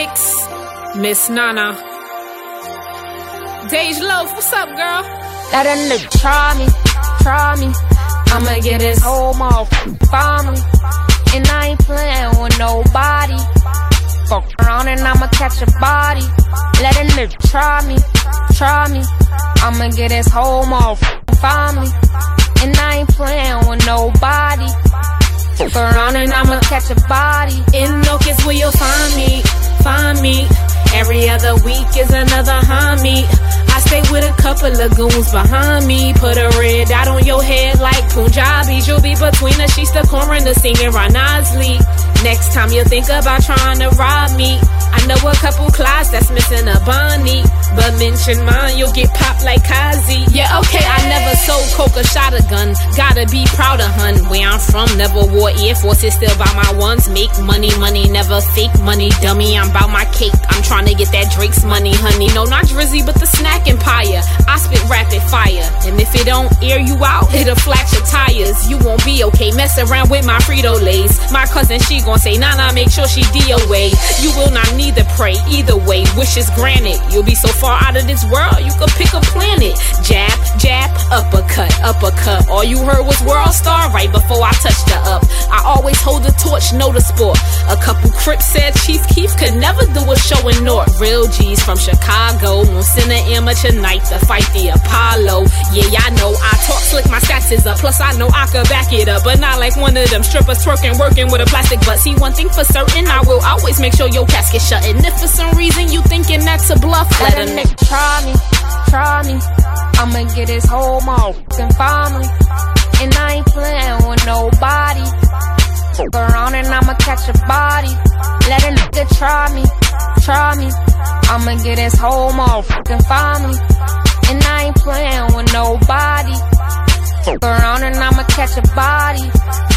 mix, Miss Nana. Dej Loaf, what's up, girl? Let a nigga try me. I'ma get his whole motherfucking family. And I ain't playing with nobody. Fuck around and I'ma catch a body. Let a nigga try me. I'ma get his whole motherfucking family. And I ain't playing with nobody. Fuck around and I'ma catch a body. In Oak is where you'll find me. Every other week is another homie. I stay with a couple of goons behind me. Put a red dot on your head like Punjabis. You'll be between the sheets, the coroner singing Ranazli. Next time you think about trying to rob me, I know a couple class that's missing a Bonnie, but mention mine, you'll get popped like Kazi. Yeah, okay, I never sold coke or shot a gun. Gotta be proud of hun. Where I'm from, never wore Air Forces, still buy my ones. Make money, never fake money. Dummy, I'm about my cake. I'm trying to get that Drake's money, honey. No, not Drizzy, but the snack empire. I spit rapid fire, and if it don't air you out, it'll flat your tires. You won't be okay. Mess around with my Frito-Lays. My cousin, she gon' say, nah, make sure she DOA. You will not need to pray, either way, wishes granted. You'll be so far out of this world, you could pick a planet. Jab, uppercut. All you heard was World Star right before I touched her up. I always hold the torch, know the sport. A couple Crips said Chief Keef could never do a show in North. Real G's from Chicago won't send an amateur night to fight the Apollo. Yeah, I know I talk slick, my stats is up. Plus I know I could back it up, but not like one of them strippers twerking, working with a plastic butt. See, one thing for certain, I will always make sure your casket shut. And if for some reason you thinking that's a bluff, let a nigga try me. I'ma get his whole motherfucking family. And I ain't playing with nobody. Fuck around and I'ma catch a body. Let a nigga try me. I'ma get his whole motherfucking family. And I ain't playing with nobody. Fuck around and I'ma catch a body.